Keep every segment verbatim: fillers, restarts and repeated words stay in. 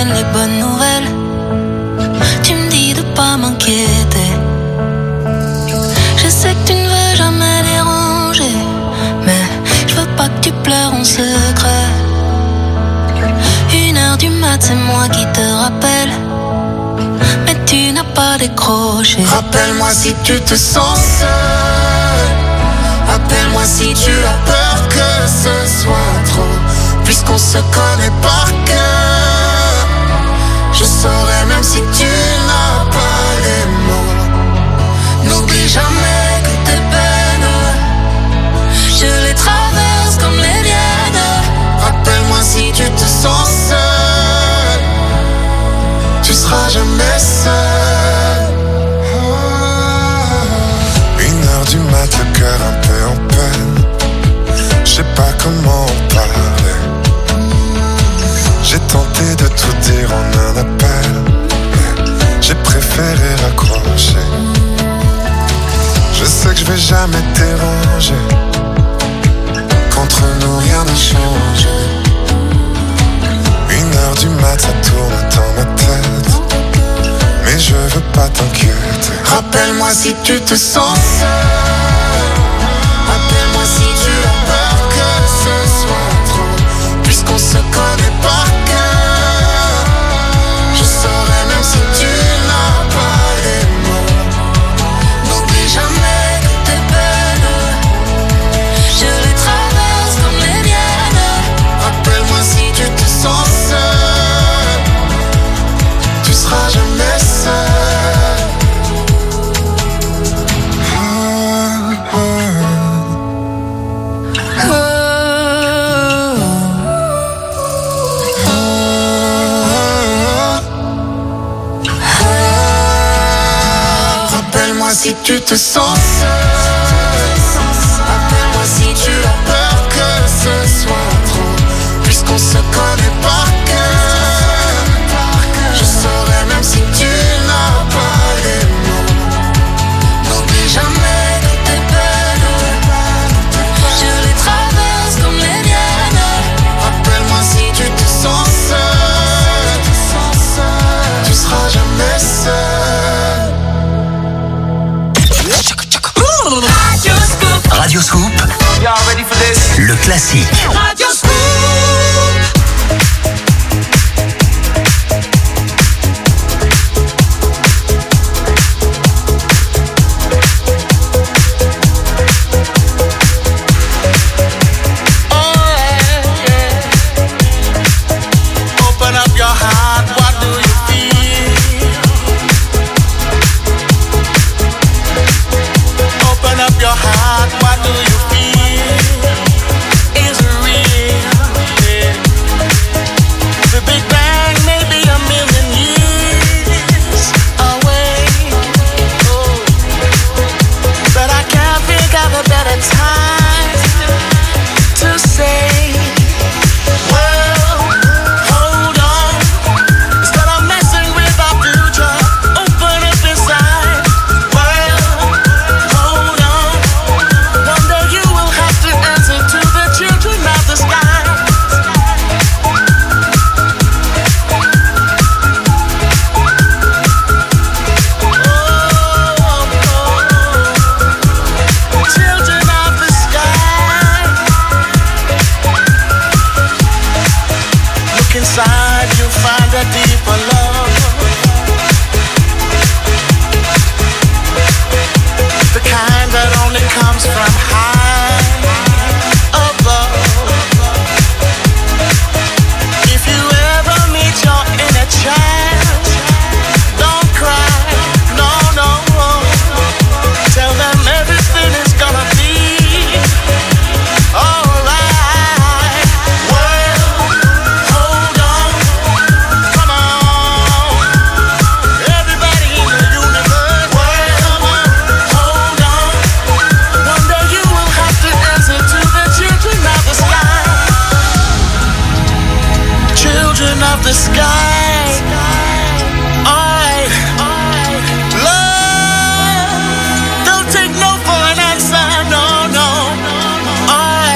donnes les bonnes nouvelles. Tu me dis de pas m'inquiéter. Je sais que tu ne veux jamais déranger, mais je veux pas que tu pleures en secret. Une heure du mat, c'est moi qui te rappelle, mais tu n'as pas décroché. Rappelle-moi si tu te sens seul. Appelle-moi si tu as peur que ce soit trop. Puisqu'on se connaît par cœur, je saurais même si tu n'as pas les mots. N'oublie jamais que tes peines, je les traverse comme les miennes. Rappelle-moi si tu te sens seul, tu seras jamais seul. Une heure du mat, le cœur un peu en peine. Je sais pas comment en parler. J'ai tenté de tout dire en un appel, mais j'ai préféré raccrocher. Je sais que je vais jamais te déranger, qu'entre nous rien ne change. Une heure du mat, ça tourne dans ma tête, mais je veux pas t'inquiéter. Rappelle-moi si tu te sens seul. Appelle-moi si tu as peur que ce soit trop. Puisqu'on se connaît par cœur, je saurais même si tu n'as pas les mots. N'oublie jamais que tes peines, je les traverse comme les miennes. Rappelle-moi si tu te sens seul, tu seras jamais seul. Ah, ah. Si tu te sens seul, appelle-moi si tu as peur que ce soit trop. Puisqu'on se connaît par cœur, je saurais même si tu n'as pas les mots. N'oublie jamais que tes peines, je les traverse comme les miennes. Rappelle-moi si tu te sens seul, tu seras jamais seul. Radio Scoop, ready for this? Le classique. Radio Scoop.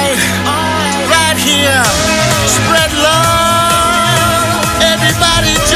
Spread love, everybody.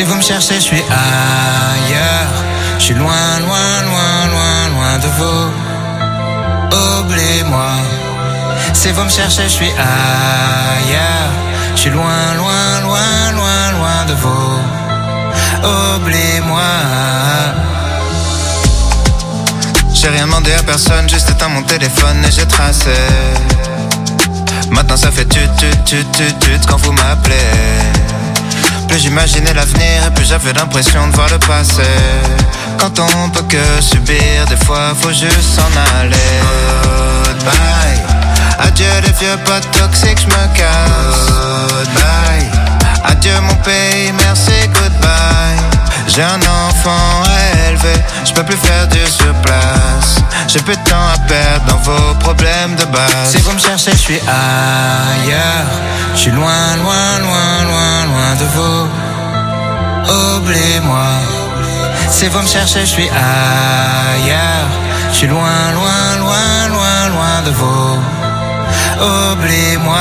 Si vous me cherchez, je suis ailleurs. Je suis loin, loin, loin, loin, loin de vous. Oubliez-moi. Si vous me cherchez, je suis ailleurs. Je suis loin, loin, loin, loin, loin de vous. Oubliez-moi. J'ai rien demandé à personne, juste éteint mon téléphone et j'ai tracé. Maintenant ça fait tut tut tut tut tut quand vous m'appelez. Plus j'imaginais l'avenir et plus j'avais l'impression de voir le passé. Quand on peut que subir, des fois faut juste s'en aller. Goodbye. Adieu les vieux potes toxiques, j'me casse. Goodbye. Adieu mon pays, merci, goodbye. J'ai un enfant à élever, j'peux plus faire du surplace. J'ai plus de temps à perdre dans vos problèmes de base. Si vous me cherchez, je suis ailleurs. Je suis loin, loin, loin, loin, loin de vous. Oubliez-moi. Si vous me cherchez, je suis ailleurs. Je suis loin, loin, loin, loin, loin de vous. Oubliez-moi.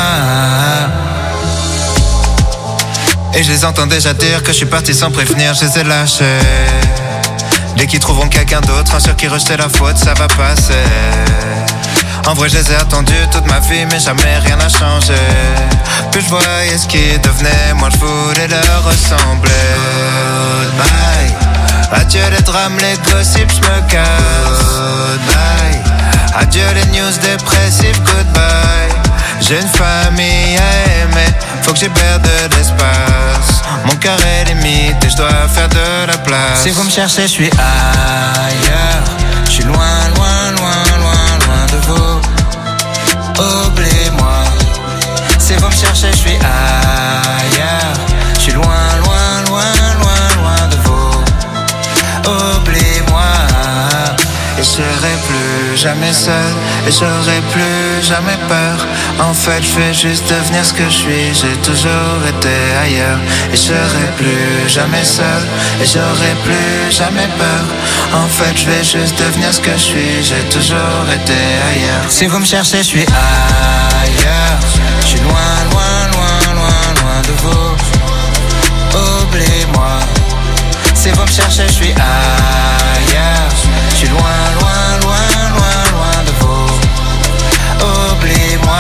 Et je les entends déjà dire que je suis parti sans prévenir, je les ai lâchés. Dès qu'ils trouveront quelqu'un d'autre, un sur qui rejeter la faute, ça va passer. En vrai je les ai attendus toute ma vie, mais jamais rien n'a changé. Plus je voyais ce qui devenait, moi je voulais leur ressembler. Goodbye. Adieu les drames, les gossips, je me casse. Goodbye. Adieu les news dépressives, goodbye. J'ai une famille à aimer, faut que j'y perde de l'espace. Mon cœur est limite et je dois faire de la place. Si vous me cherchez, je suis ailleurs. Je suis loin, loin, loin, loin, loin de vous. Oubliez-moi. Si vous me cherchez, je suis ailleurs. Je suis loin, loin, loin, loin, loin de vous. Oubliez-moi. Et je serai plus jamais seul, et j'aurai plus jamais peur. En fait, je vais juste devenir ce que je suis. J'ai toujours été ailleurs. Et je serai plus jamais seul, et j'aurai plus jamais peur. En fait, je vais juste devenir ce que je suis. J'ai toujours été ailleurs. Si vous me cherchez, je suis ailleurs. Je suis loin, loin, loin, loin, loin de vous. Oubliez-moi. Si vous me cherchez, je suis ailleurs. Je suis loin, loin, loin, loin, loin de vous. Oubliez-moi.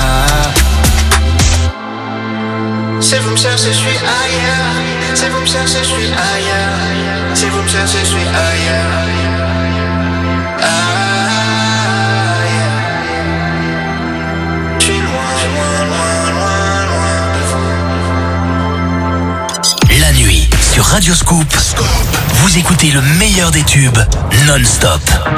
Si vous me cherchez, je suis ailleurs. Si vous me cherchez, je suis ailleurs. Si vous me cherchez, je suis ailleurs. Ailleurs. Je suis loin, loin, loin, loin, loin de vous. La nuit, sur Radio Scoop, vous écoutez le meilleur des tubes non-stop.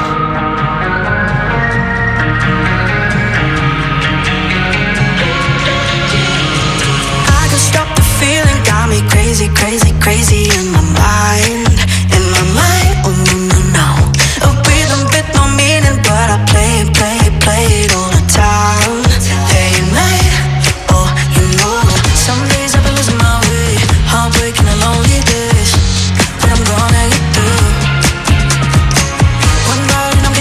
Crazy, crazy, crazy in my mind, in my mind, oh no, no, no. A rhythm with no meaning, but I play it, play it, play it all the time. Day and night, oh, you know. Some days I've been losing my way, heartbreaking and lonely days, but I'm gonna get through. One night and I'm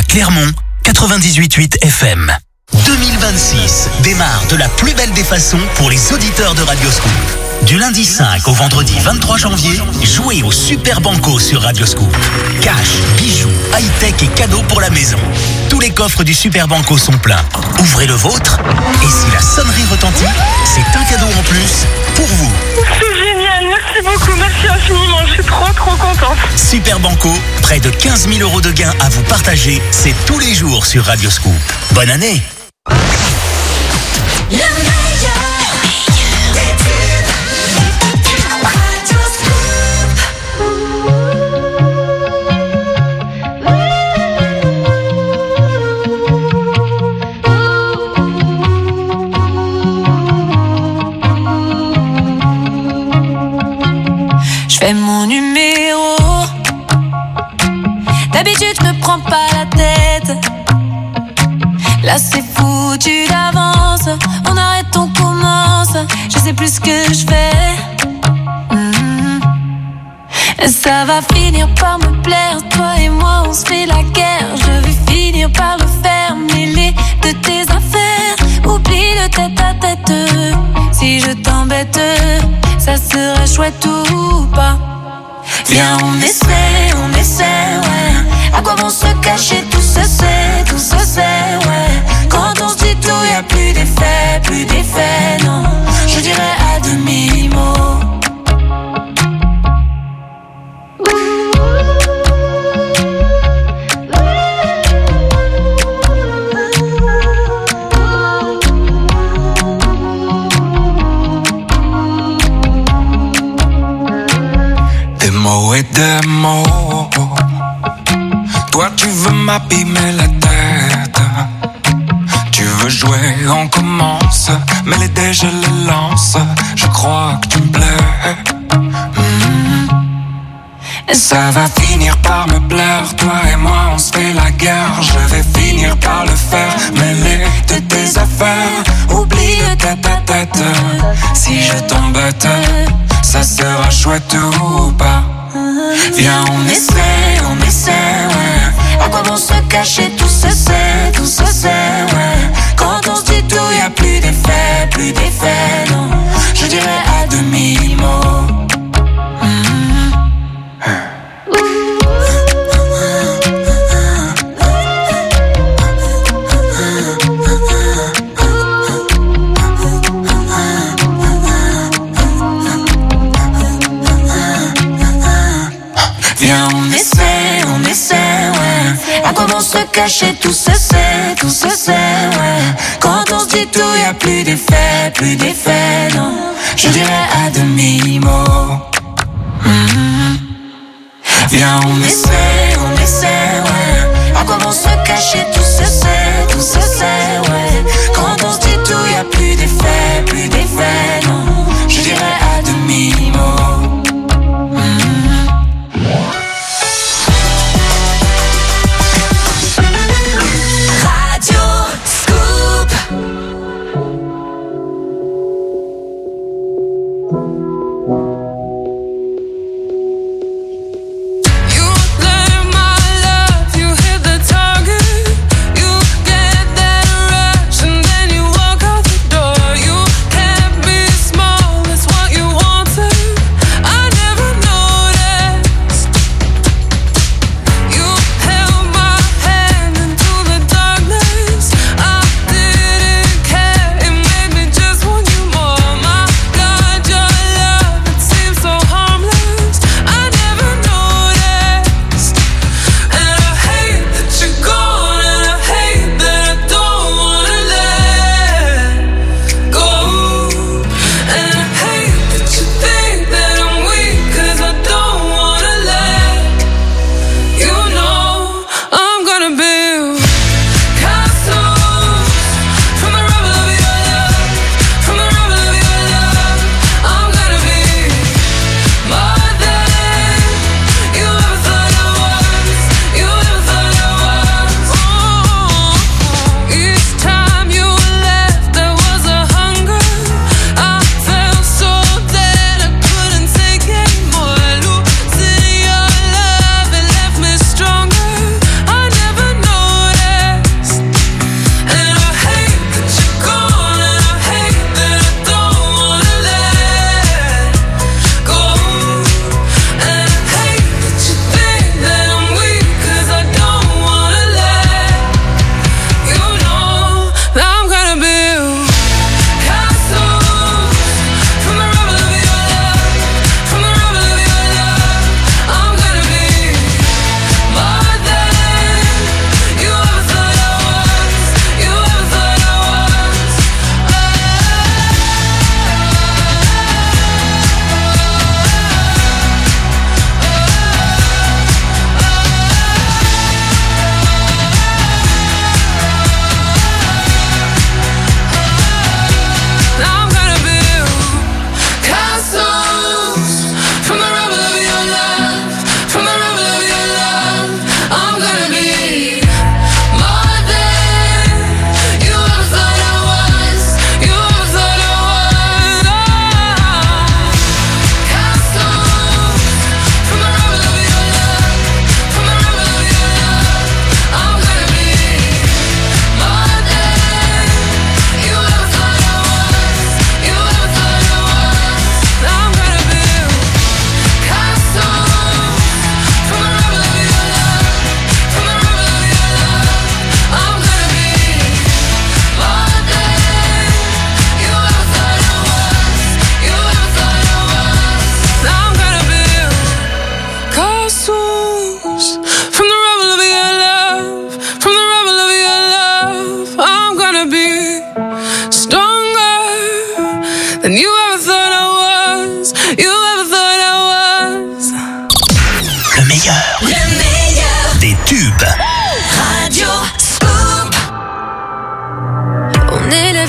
Clermont, quatre-vingt-dix-huit virgule huit F M. deux mille vingt-six démarre de la plus belle des façons pour les auditeurs de Radioscoop. Du lundi cinq au vendredi vingt-trois janvier, jouez au Super Banco sur Radioscoop. Cash, bijoux, high-tech et cadeaux pour la maison. Tous les coffres du Super Banco sont pleins. Ouvrez le vôtre et si la sonnerie retentit, c'est un cadeau en plus pour vous. C'est génial, merci beaucoup, merci infiniment, je suis trop trop contente. Super Banco, près de quinze mille euros de gains à vous partager, c'est tous les jours sur Radioscoop. Bonne année. Le meilleur. Fais mon numéro. D'habitude je me prends pas la tête. Là c'est foutu d'avance. On arrête, on commence. Je sais plus ce que je fais. Mm-hmm. Ça va finir par me plaire. Toi et moi on se fait la guerre. Je vais finir par le faire. Mêler de tes affaires. Oublie le tête à tête. Si je t'embête, ça serait chouette ou pas. Viens on essaie, on essaie, ouais. À quoi vont se cacher, tout se sait, tout se sait, ouais. Quand on se dit tout, y'a plus d'effet, plus d'effet, non. Je dirais à demi-mot. Des mots et des mots. Toi tu veux m'abîmer la tête. Tu veux jouer, on commence. Mais les dés je les lance. Je crois que tu me plais. mmh. Ça va finir par me plaire. Toi et moi on se fait la guerre. Je vais finir par le faire. Mêler de tes affaires. Oublie le tête à tête. Si je t'embête, ça sera chouette ou pas. Viens on essaie, on essaie, ouais. À quoi vont se cacher, tout se sait, tout se sait, ouais. Quand on se dit tout, y'a plus d'effet, plus d'effet, non. Je dirais à demi-mot. Viens on essaie, on essaie, ouais. À quoi vont se cacher, tout se sait, tout se sait, ouais. Quand on se dit tout, y'a plus d'effet, plus d'effet, non. Je dirais à demi-mot. mmh. Viens on essaie, on essaie, ouais. À quoi vont se cacher, tout se sait, tout se sait, ouais. Quand on se dit tout, y'a plus d'effet, plus d'effet, non. Je dirais à demi-mot. You learn my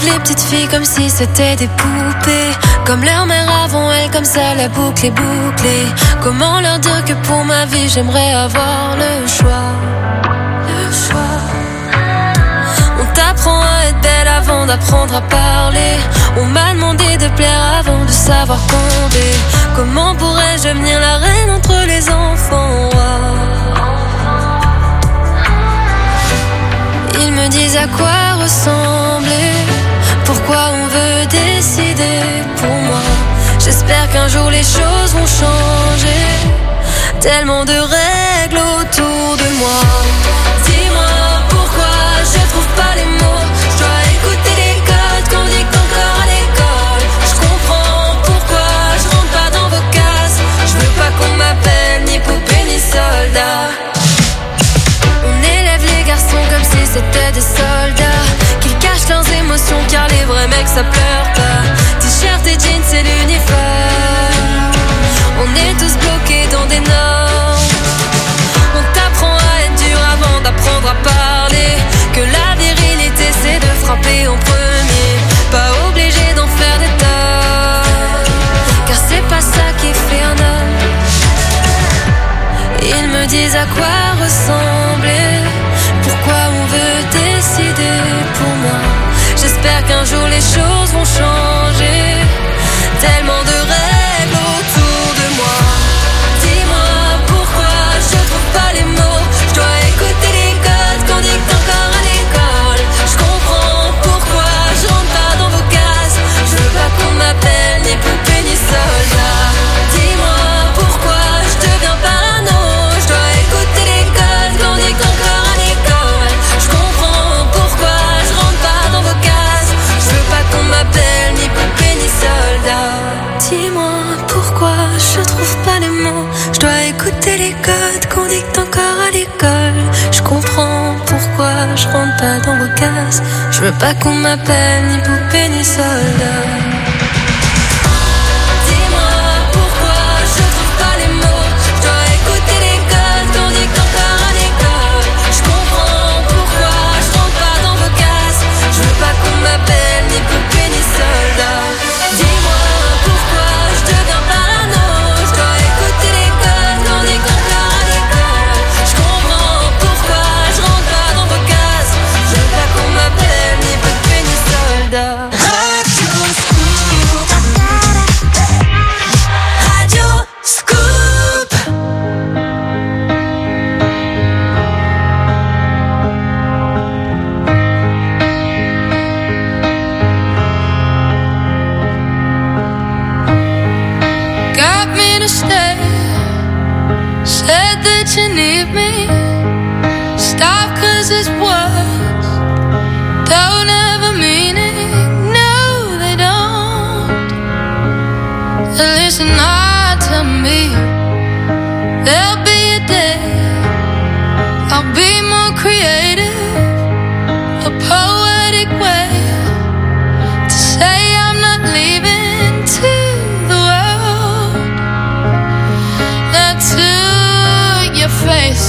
les petites filles comme si c'était des poupées. Comme leur mère avant elle, comme ça la boucle est bouclée. Comment leur dire que pour ma vie j'aimerais avoir le choix. Le choix. On t'apprend à être belle avant d'apprendre à parler. On m'a demandé de plaire avant de savoir compter. Comment pourrais-je devenir la reine entre les enfants? Ils me disent à quoi ressembler, pourquoi on veut décider pour moi. J'espère qu'un jour les choses vont changer. Tellement de règles autour de moi. Dis-moi pourquoi je trouve pas les mots. Je dois écouter les codes qu'on dicte encore à l'école. Je comprends pourquoi je rentre pas dans vos cases. Je veux pas qu'on m'appelle ni poupée ni soldat. On élève les garçons comme si c'était des soldats, qu'ils cachent leurs émotions car les vrais mecs ça pleure pas. T-shirt et jeans c'est l'uniforme. On est tous bloqués dans des normes. On t'apprend à être dur avant d'apprendre à parler. Que la virilité c'est de frapper en premier. Pas obligé d'en faire des torts, car c'est pas ça qui fait un homme. Ils me disent à quoi ressembler, pourquoi on veut décider pour moi. J'espère qu'un jour les choses vont changer. Tellement de règles autour de moi. Dis-moi pourquoi je trouve pas les mots. Je dois écouter les codes qu'on dicte encore à l'école. Je comprends pourquoi je rentre pas dans vos cases. Je veux pas qu'on m'appelle ni poupée ni soldat. Dis-moi pourquoi je deviens parano. Je dois écouter les codes qu'on dicte encore à l'école. Je comprends pourquoi je rentre pas dans vos cases. Je veux pas qu'on m'appelle ni poupée ni soldat. Dis-moi pourquoi je trouve pas les mots. Je dois écouter les codes qu'on dicte encore à l'école. Je comprends pourquoi je rentre pas dans vos cases. Je veux pas qu'on m'appelle ni poupée ni soldat. Dis-moi pourquoi je trouve pas les mots. Je dois écouter les codes qu'on dicte encore à l'école. Je comprends pourquoi je rentre pas dans vos cases. Je veux pas qu'on m'appelle ni poupée ni soldat. Dis-moi pourquoi je deviens parano. Je dois écouter les codes qu'on dicte encore à l'école. Je comprends pourquoi je rentre pas dans vos cases. Je veux pas qu'on m'appelle ni poupée ni soldat. Radio Scoop. Radio Scoop. Got me to stay. Said that you need me. Stop 'cause it's words don't ever mean it. No, they don't. Listen hard to me. There'll be a day I'll be more creative, a poetic way to say I'm not leaving to the world. Not to your face.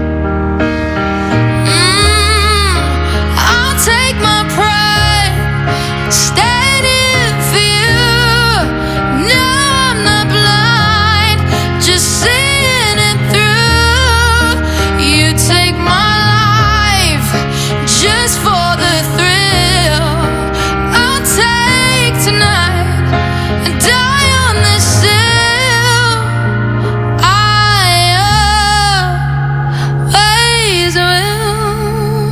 Mm, I'll take my pride, stand in for you. No, I'm not blind, just seeing it through. You take my life just for the thrill. I'll take tonight and die on this hill. I always will.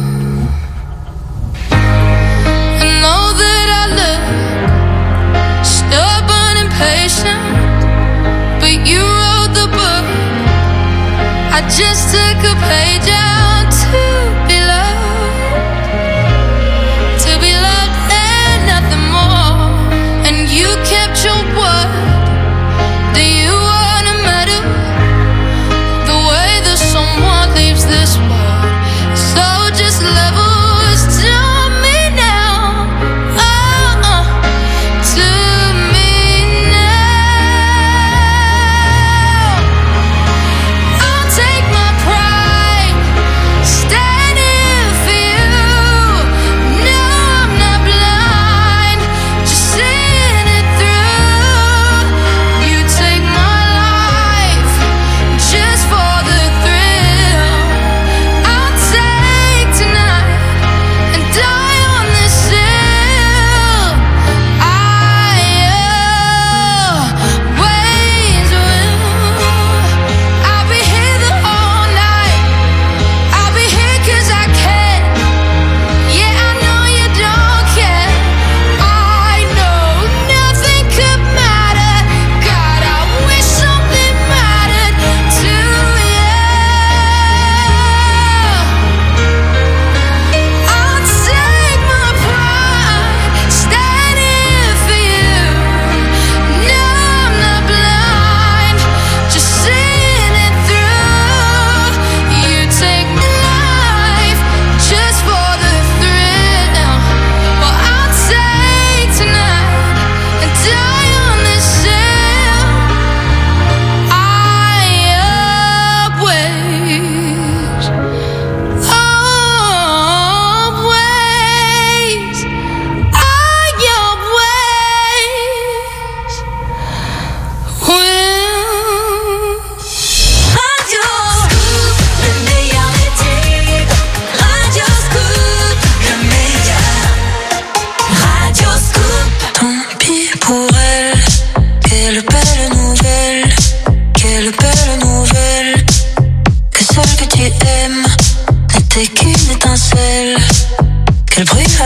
I know that I look stubborn and patient, but you wrote the book. I just took a page out to be loved, to be loved and nothing more. And you kept your word. Do you wanna matter the way that someone leaves this world? So just levels to me now. Oh, uh, to me now. I'll take my pride.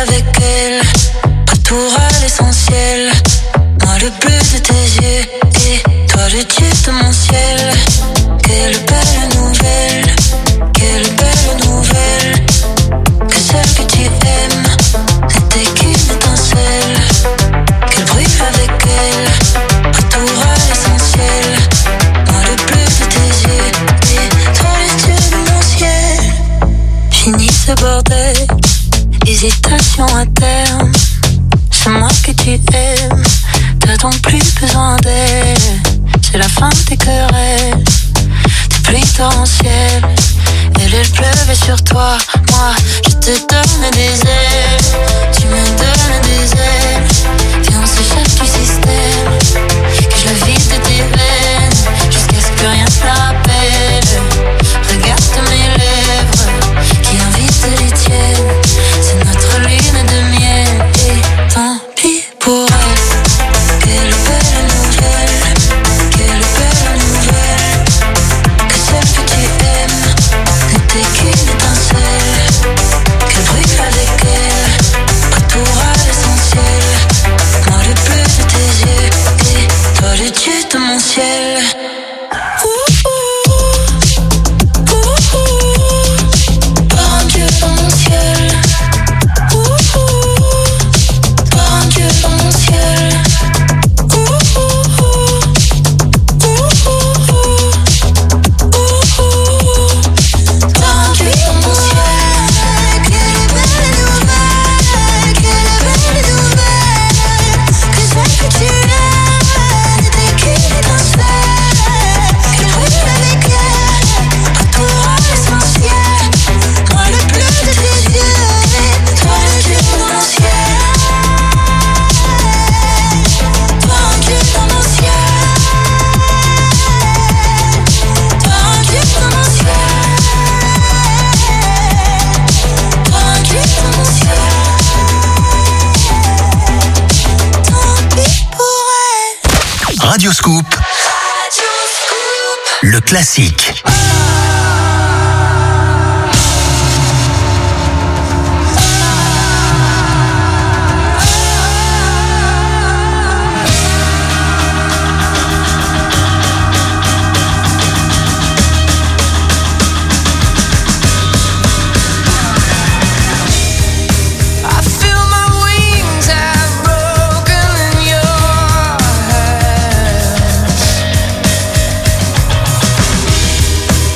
avec elle. Retour à l'essentiel. Moi le bleu de tes yeux et toi le dieu de mon ciel. Quelle belle nouvelle, quelle belle nouvelle. Que celle que tu aimes n'était qu'une étincelle. Qu'elle brûle avec elle. Retour à l'essentiel. Moi le bleu de tes yeux et toi le dieu de mon ciel. Fini ce bordel, hésitation à terme. C'est moi que tu aimes, t'as donc plus besoin d'elle. C'est la fin de tes querelles, tes pluies torrentielles. Elle, elle pleuvait sur toi, moi je te donne des ailes. Tu me donnes des ailes, viens on s'échappe du système. Que je la vide de tes veines, jusqu'à ce que rien ne la rappelle. Regarde mes lèvres, qui invitent les tiennes. C'est notre lune de miel, et tant pis pour elle. Quelle belle nouvelle, quelle belle nouvelle. Que celle que tu aimes n'était qu'une étincelle. Qu'elle brûle avec elle. Retour à l'essentiel. Moi le bleu de tes yeux et toi le dieu de mon ciel. Ouh, ouh, ouh, ouh. Par un dieu dans mon ciel. Ouh, ouh. Par un dieu dans mon ciel. Ouh, ouh, ouh. Ouh, ouh, ouh. Ouh, ouh. Par un dieu dans mon ciel. Quelle belle nouvelle, quelle belle nouvelle. Que celle que tu aimes n'était qu'une étincelle. Qu'elle brûle avec elle. Retour à l'essentiel. Moi le bleu de tes yeux et toi le dieu de mon ciel. Toi un dieu dans mon ciel. Toi un dieu dans mon ciel. Toi un dieu dans mon ciel. Tant pis pour elle. Radio Scoop, Radio Scoop. le classique. I feel my wings have broken in your hands.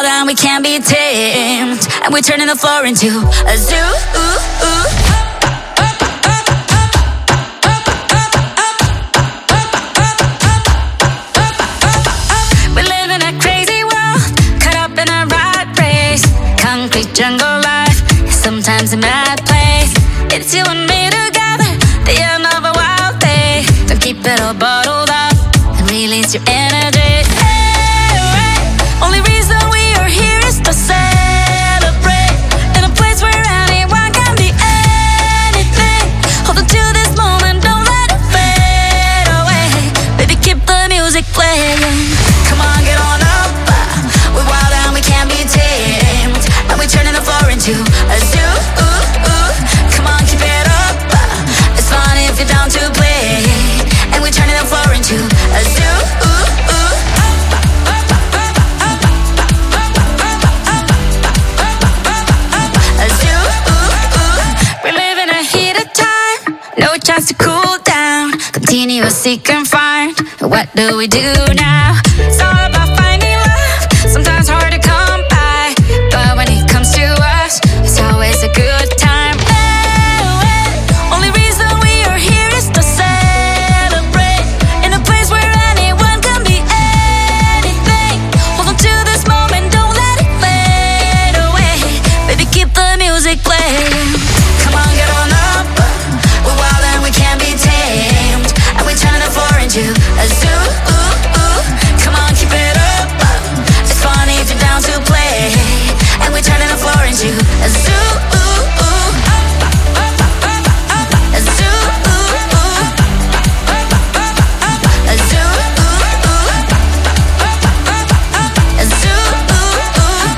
wild and we can't be tamed, and we're turning the floor into a zoo. Ooh, ooh. Concrete jungle life, sometimes a mad place. It's you and me together, the end of a wild day. Don't keep it all bottled up and release your energy. Hey, hey. Only reason we are here is to celebrate in a place where anyone can be anything. Hold on to this moment, don't let it fade away. Baby, keep the music playing. Come on, get on up. We're wild and we can't be tamed, and we're turning the floor into a zoo. Ooh, ooh. Come on, keep it up. It's fun if you're down to play, and we're turning the floor into a zoo. Ooh, ooh. A zoo. Ooh, ooh. We're living a heated time, no chance to cool down. Continuous seek and find. What do we do now? It's all about finding love. Sometimes hard to come by, but when it comes to us, it's always a good time. Hey, hey. Only reason we are here is to celebrate in a place where anyone can be anything. Hold on to this moment, don't let it fade away. Baby, keep the music playing. Come on, get on up. We're wild and we can't be tamed, and we're turning the floor into a zoo. Ooh, ooh. Come on, keep it up. It's funny if you're down to play, and we're turning the floor into a zoo. Ooh, ooh. A zoo. Ooh, ooh. A zoo. Ooh, ooh. A zoo. Ooh,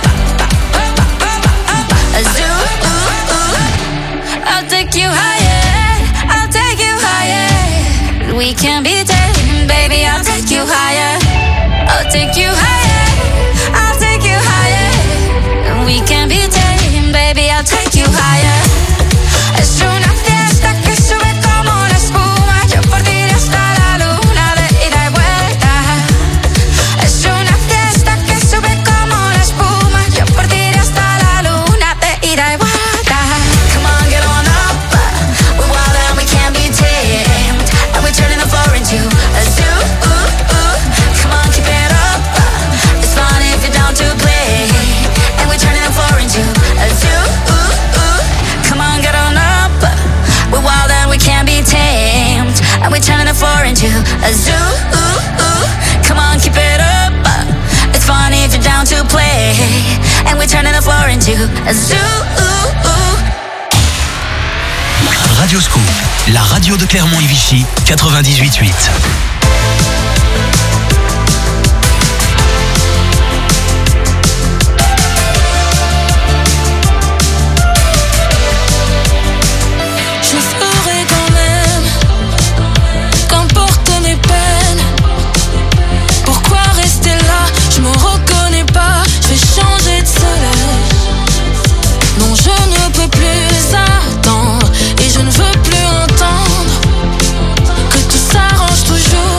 ooh. A zoo. Ooh, ooh. I'll take you higher. I'll take you higher. We can be tamed, baby. I'll take you higher. I'll take you higher. I'll take you higher. We can be tamed, baby. I'll take you higher. Es una fiesta que sube como la espuma. Yo por ti iré hasta la luna de ida y vuelta. Es una fiesta que sube como la espuma. Yo por ti iré hasta la luna de ida y vuelta. Come on, get on up. We're wild and we can't be tamed, and we're turning the floor into a zoo. Ooh, ooh. Come on, keep it up. It's fun if you're down to play, and we're turning the floor into a zoo. Ooh, ooh. Come on, get on up. We're wild and we can't be tamed, and we're turning the floor into a zoo. Ooh, ooh. Come on, keep it up. It's fun if you're down to play, and we're turning the floor into a zoo. Ooh, ooh. Radio Scoop, la radio de Clermont et Vichy, quatre-vingt-dix-huit huit. Je ferai quand même, qu'importe mes peines. Pourquoi rester là? Je me reconnais pas. Je vais changer de soleil. Non, je ne peux plus attendre, et je ne veux plus entendre que tout s'arrange toujours.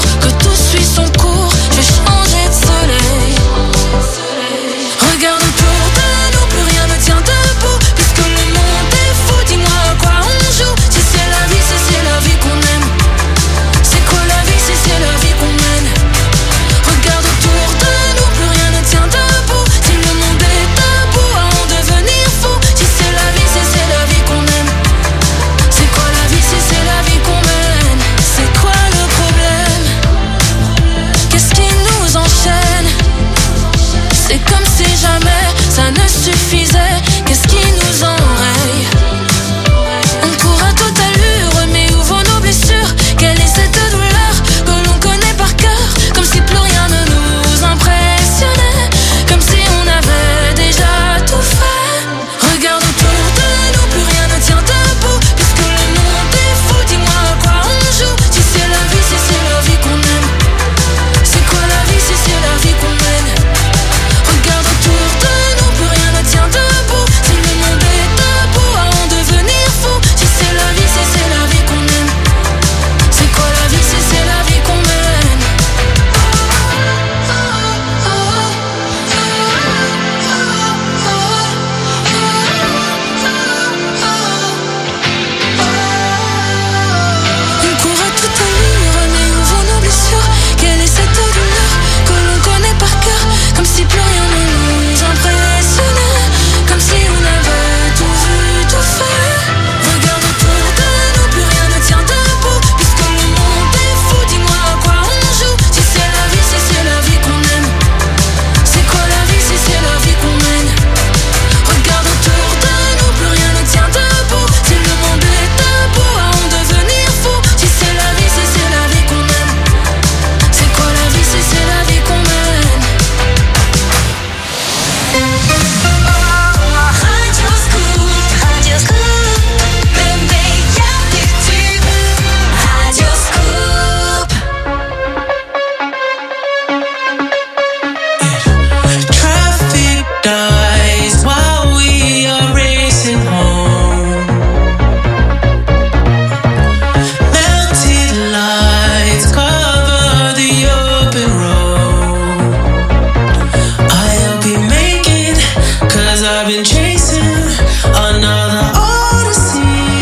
I've been chasing another odyssey.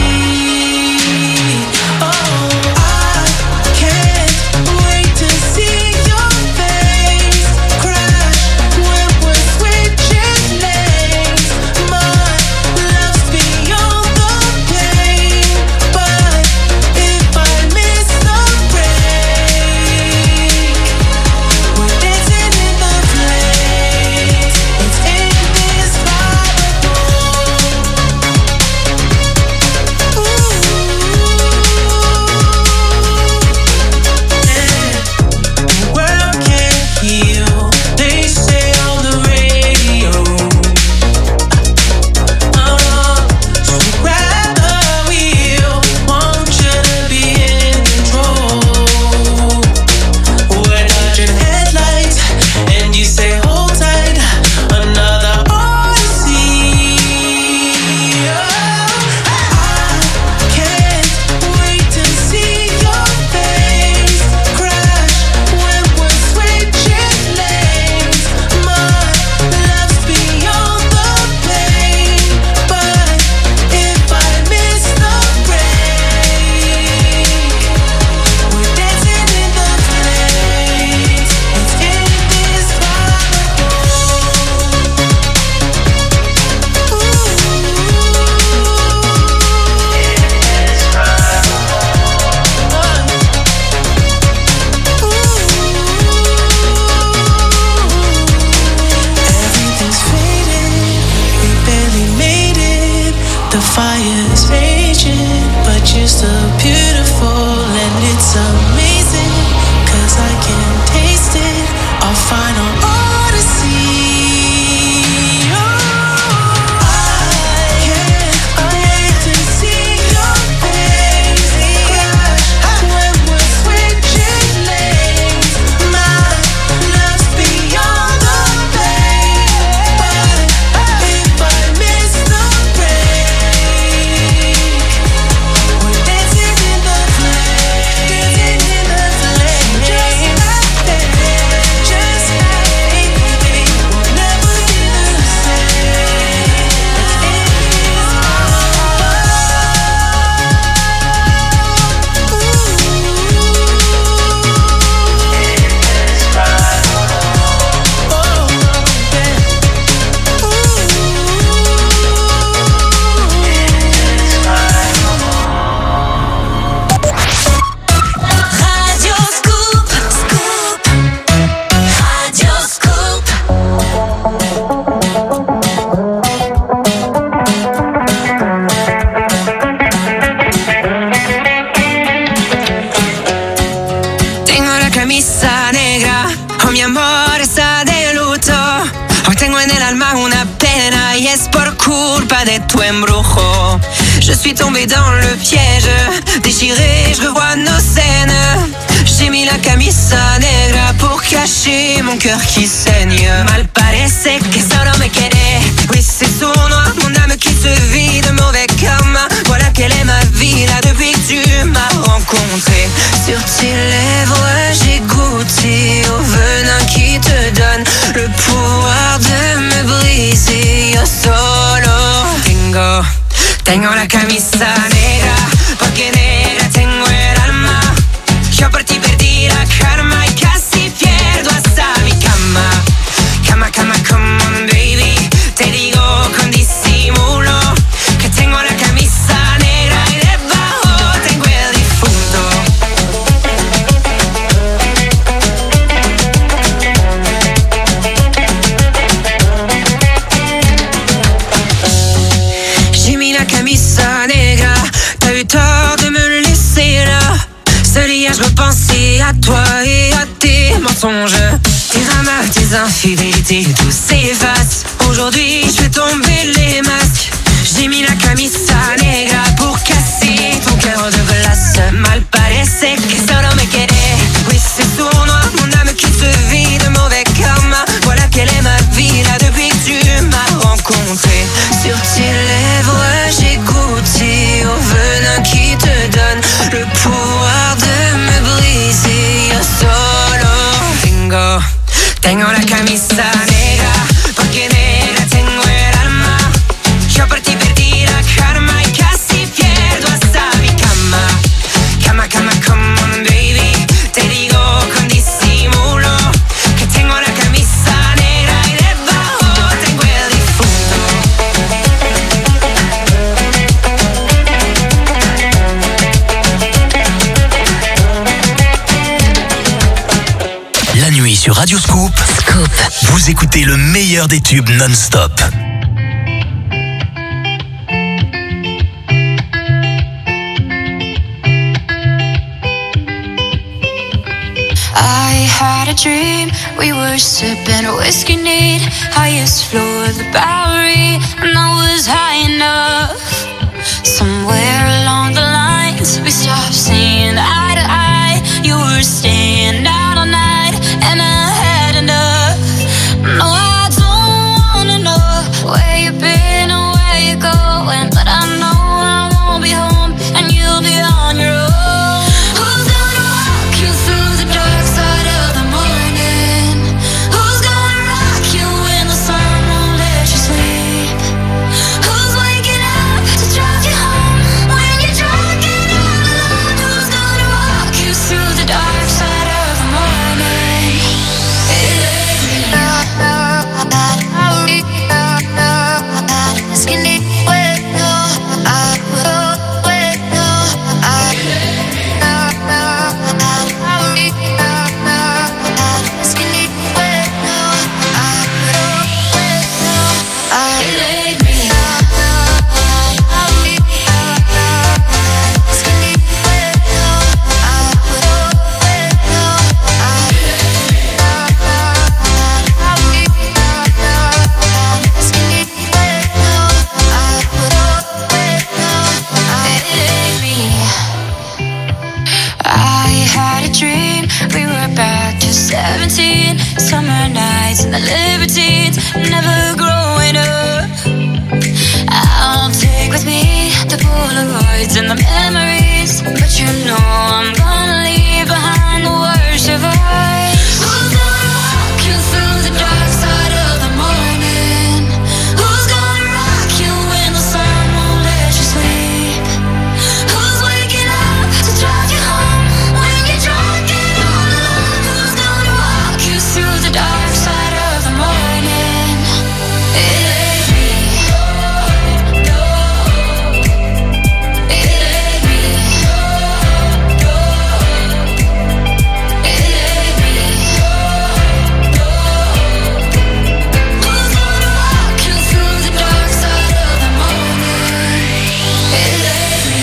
Oh, I can't wait to see your face crash when we're switching lanes. My love's beyond the pain, but if I miss the break, we're dancing in the flames. It's indescribable. The world can't heal, they say on the radio. Oh, so grab the wheel, want you to be in control. We're dodging headlights, and you say hold tight, another odyssey. I can't wait to see your face crash when we're switching lanes. My love's beyond the pain, but if I miss the break, we're dancing in the flames. It's indescribable. Everything's faded, we barely made it. The fire's raging, but you're still beautiful, and it's amazing, 'cause I can taste it, our final odyssey. Oh, I can't wait to see your face crash when we're switching lanes. My love's beyond the pain, but if I miss the break, we're dancing in the flames, dancing in the flames, just like that, just like it. We'll never be the same. Radio Scoop, Scoop, Radio Scoop. Tengo la camisa negra, oh mi amor está de luto. Hoy tengo en el alma una pena y es por culpa de tu embrujo. Je suis tombée dans le piège, déchirée, je revois nos scènes. J'ai mis la camisa negra pour cacher mon cœur qui saigne. Mal parece que solo me quiere. Oui, c'est sournois, mon âme qui se vide, mauvais karma. Voilà quelle est ma vie là depuis que tu m'as rencontré. Sur tes lèvres, j'ai goûté au venin qui te donne le pouvoir de me briser. Yo solo tengo, tengo la camisa negra, porque negra tengo el alma. Yo por ti perdí la karma y casi pierdo hasta mi cama. Cama, cama, come on baby, te digo con disimulo que tengo la camisa negra y debajo tengo el difunto. J'ai mis la camisa negra, t'as eu tort de me laisser là. Seul hier je repensais à toi et à tes mensonges, tes dramas, tes infidélités, tout s'efface. Aujourd'hui je fais tomber les masques. J'ai mis la camisa negra pour casser ton cœur de glace. Mal parece que solo me quiere. Oui, c'est sournois, mon âme qui se vide, mauvais karma. Voilà quelle est ma vie là depuis que tu m'as rencontré. Sur tes lèvres, j'ai goûté au venin qui te donne le pouvoir de me briser. Yo solo tengo, tengo la camisa negra, porque negra tengo el alma. Radio Scoop. Scoop. Vous écoutez le meilleur des tubes non-stop. I had a dream, we were sipping whiskey neat, highest floor of the Bowery, and I was high enough. Somewhere along the lines, we stopped seeing eye to eye. You were staying out all night, and I had enough. No, I don't wanna know where you've been or where you're going, but I know I won't be home, and you'll be on your own. Who's gonna walk you through the dark side of the morning? Who's gonna rock you when the sun won't let you sleep? Who's waking up to drive you home when you're drunk and all alone? Who's gonna walk you through the dark side of the morning? seventeen, summer nights and the libertines, never growing up. I'll take with me the Polaroids and the memories, but you know I'm gonna leave behind the worst of us. Who's gonna walk you through the dark side of the morning? Who's gonna rock you when the sun won't let you sleep? Who's waking up to drive you home when you're drunk and all alone? Who's gonna walk you through the dark side of the morning? It ain't me. No, it ain't me. No, it ain't me. No, who's gonna walk you through the dark side of the morning? It ain't me.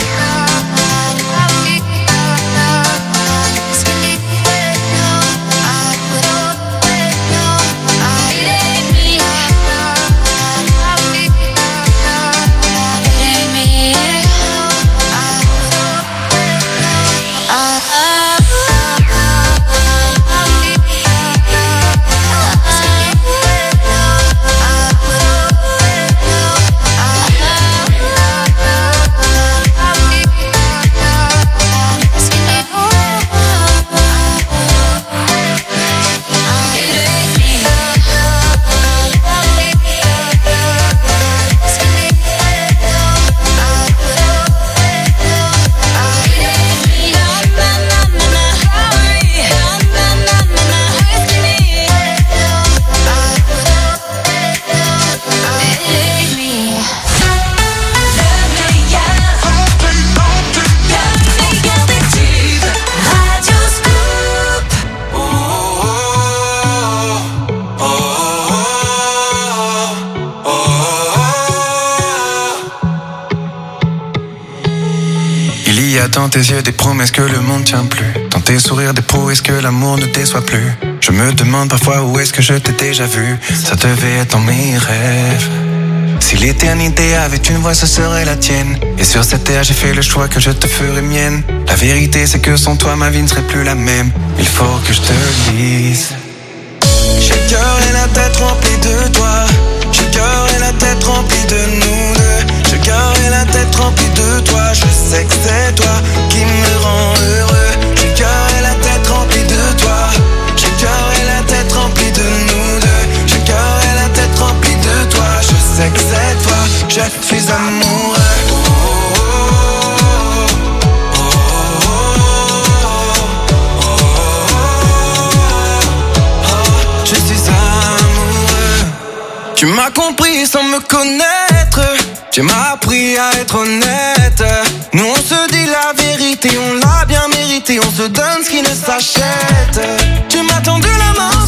Il y a dans tes yeux des promesses que le monde tient plus. Dans tes sourires des prouesses que l'amour ne déçoit plus. Je me demande parfois où est-ce que je t'ai déjà vu. Ça devait être dans mes rêves. Si l'éternité avait une voix, ce serait la tienne. Et sur cette terre, j'ai fait le choix que je te ferai mienne. La vérité, c'est que sans toi, ma vie ne serait plus la même. Il faut que je te le dise. J'ai le cœur et la tête remplis de toi. J'ai le cœur et la tête remplis de nous deux. J'ai le cœur et la tête remplis de toi. Je sais que c'est toi qui me rend heureux. J'ai le cœur et la tête remplis de toi. J'ai le cœur et la tête remplis de nous deux. J'ai le cœur et la tête remplis de toi. Je sais que c'est toi, je suis amoureux. Tu m'as compris sans me connaître. Tu m'as appris à être honnête. Nous on se dit la vérité, on l'a bien mérité. On se donne ce qui ne s'achète. Tu m'as tendu la main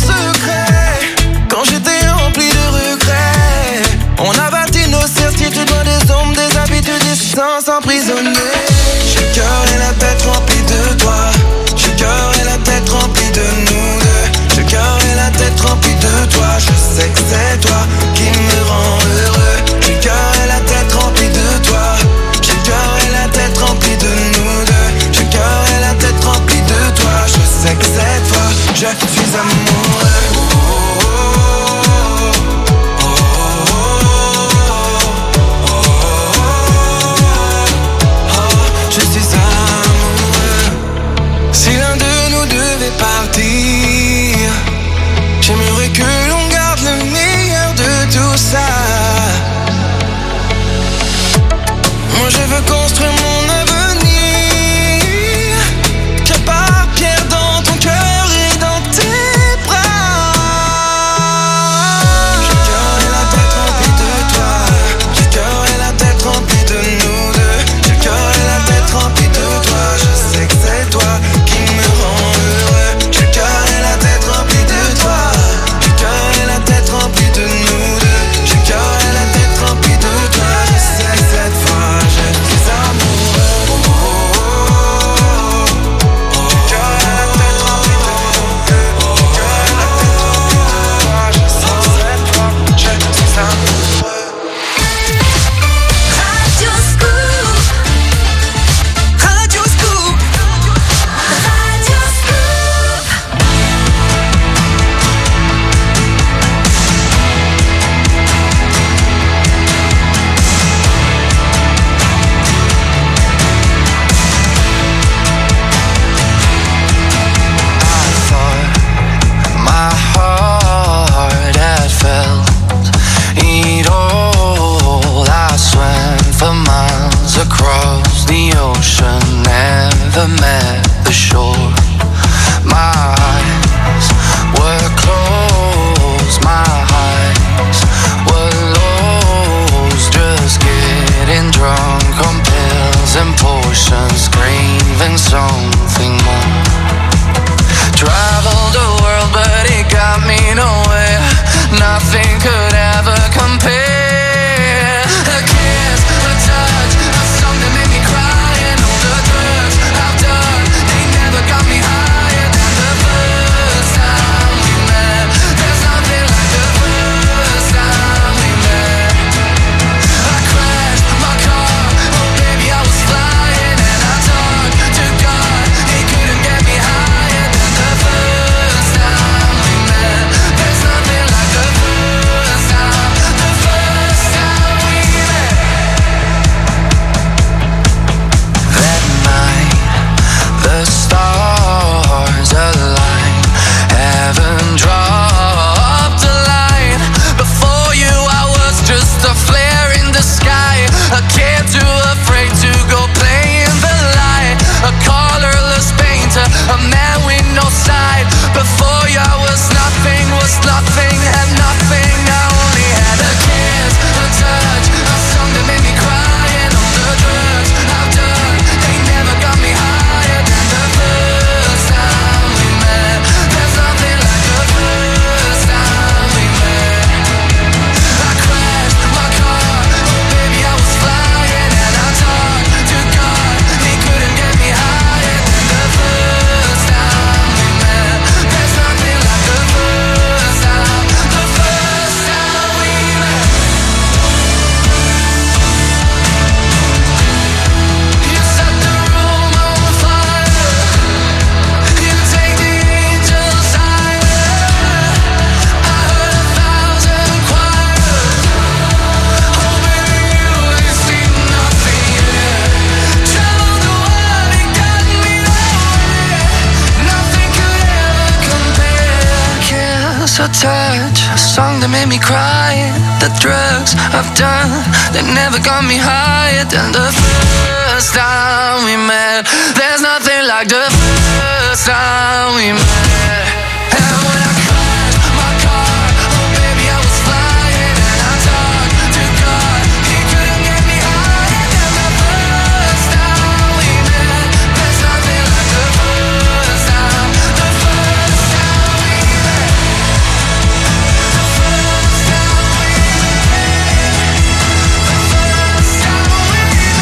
much. A song that made me cry. The drugs I've done, they never got me higher than the first time we met. There's nothing like the first time we met. And when I crashed my car, oh baby I was flying. And I talked to God, he couldn't get me higher than the first time we met. There's nothing like the first time, the first time we met. The first time we met. The first time we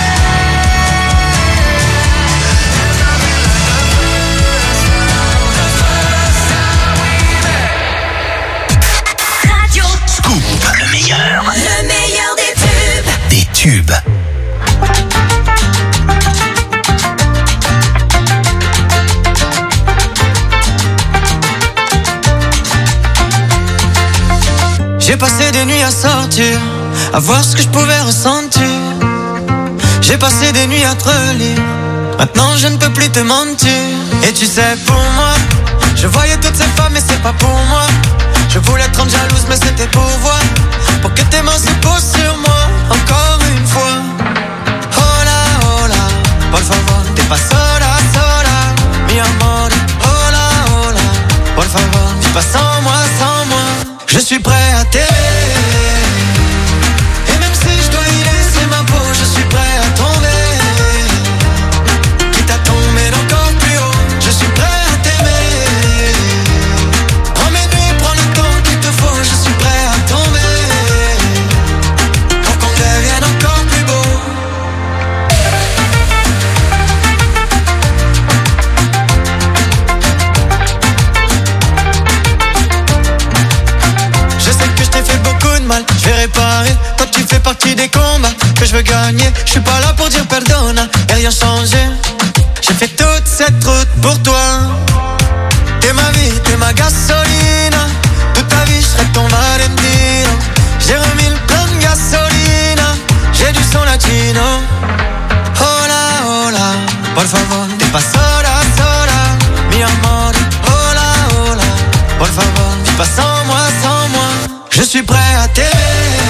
met. There's nothing like the first time, the first time we met. Radio Scoop, le meilleur. Le meilleur des tubes. Des tubes. J'ai passé des nuits à sortir, à voir ce que je pouvais ressentir. J'ai passé des nuits à te relire. Maintenant je ne peux plus te mentir. Et tu sais pour moi, je voyais toutes ces femmes mais c'est pas pour moi. Je voulais te rendre jalouse mais c'était pour voir, pour que tes mains se posent sur moi. Encore une fois. Hola, hola, por favor, t'es pas sola, sola, mi amor. Hola, hola, por favor, vis pas sans moi, sans moi. Je suis prêt à t'aimer. Et même si je dois y laisser ma peau, je suis prêt à tomber. Quitte à tomber encore plus haut, je suis prêt à t'aimer. Prends mes nuits, prends le temps qu'il te faut, je suis prêt à tomber. Pour qu'on devienne encore plus beau. Je sais que je t'ai fait beaucoup de mal, je vais réparer. Toi tu fais partie des combats que je veux gagner. Je suis pas là pour dire pardonne et rien changer. J'ai fait toute cette route pour toi. T'es ma vie, t'es ma gasoline. Toute ta vie je serai ton Valentino. J'ai remis le plein de gasoline. J'ai du son latino. Hola, hola, por favor, t'es pas sola, sola, mi amor. Hola, hola, por favor, vis pas sans moi, sans moi. Je suis prêt à t'aimer.